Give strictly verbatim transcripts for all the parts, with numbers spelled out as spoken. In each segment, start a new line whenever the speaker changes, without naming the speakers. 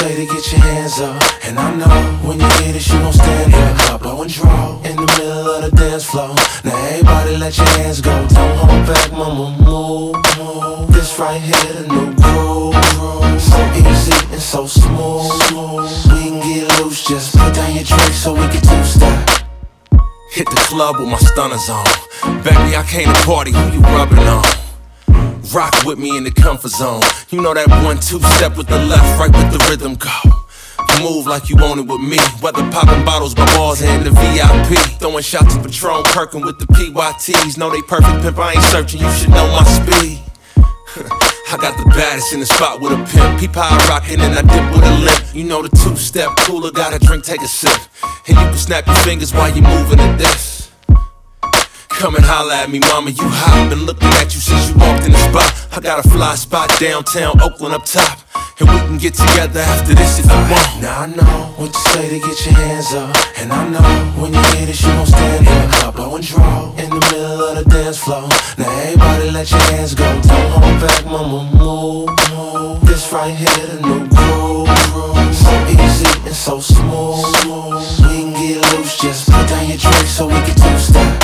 say to get your hands up, and I know when you hear this you gon' stand up. Bow and draw in the middle of the dance floor. Now everybody let your hands go, don't hold back, mama, move, move. This right here the new groove, so easy and so smooth. We can get loose, just put down your drink so we can two-step.
Hit the club with my stunners on. Baby, I came to party, who you rubbing on? Rock with me in the comfort zone. You know that one, two step with the left, right with the rhythm go. Move like you want it with me. Whether popping bottles by bars or in the V I P. Throwing shots of Patron, perking with the P Y Ts. Know they perfect pimp, I ain't searching, you should know my speed. I got the baddest in the spot with a pimp. Peep how I rockin' and I dip with a limp. You know the two-step cooler, got a drink, take a sip. And you can snap your fingers while you moving to this. Come and holla at me, mama, you hot. Been looking at you since you walked in the spot. I got a fly spot downtown, Oakland up top. And we can get together after this if you want.
Now I know what to say to get your hands up, and I know when you hear this you gon' stand up. Bow and draw in the middle of the dance floor. Now everybody let your hands go, don't hold back, mama, move, move. This right here the new groove, so easy and so smooth. We can get loose, just put down your drink so we can two-step.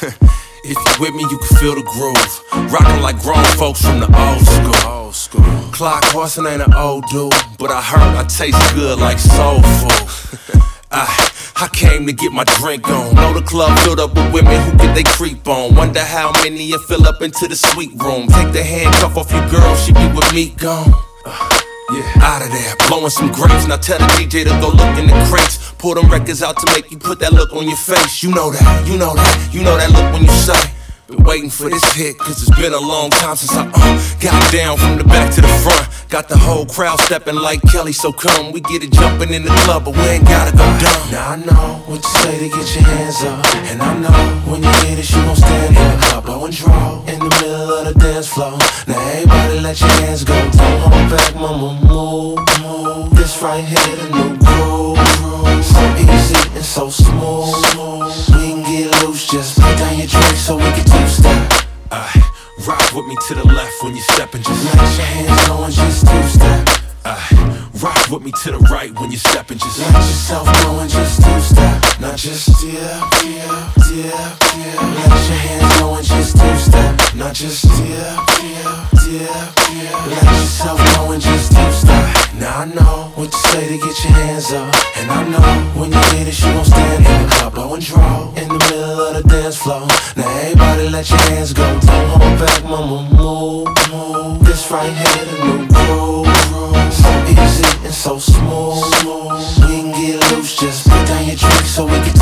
If you with me, you can feel the groove. Rockin' like grown folks from the old school. Old school. Clyde Carson ain't an old dude, but I heard I taste good like soul food. I, I came to get my drink on. Know the club filled up with women who get they creep on. Wonder how many you fill up into the sweet room. Take the handcuff off your girl, she be with me gone. Uh, yeah, out of there, blowing some grapes. Now tell the D J to go look in the crates. Pull them records out to make you put that look on your face. You know that, you know that, you know that look when you say. Been waiting for this hit, cause it's been a long time since I uh, got down from the back to the front. Got the whole crowd stepping like Kelly, so come, we get it jumping in the club, but we ain't gotta go dumb.
Now I know what to say to get your hands up, and I know when you hear this you gon' stand up. Bow and draw in the middle of the dance floor. Now everybody let your hands go, don't hold back, mama, move, move. This right here the new groove, so easy and so smooth. We can get loose, just put down your drink so we can two-step.
Ay, rock with me to the left when you steppin', just
let your hands go and just two-step.
Ay, rock with me to the right when you steppin', just
let yourself go and just two-step. Not just yeah, yeah, yeah, yeah. Let your hands go and just two-step. Not just yeah, yeah, yeah, yeah. Let yourself go and just two-step. Now I know what to say to get your hands up, and I know when you hear this you gon' stand up. Bow and draw in the middle of the dance floor. Now everybody let your hands go, don't hold back, mama, move, move. This right here the new groove, so easy and so smooth. We can get loose, just put down your drink so we can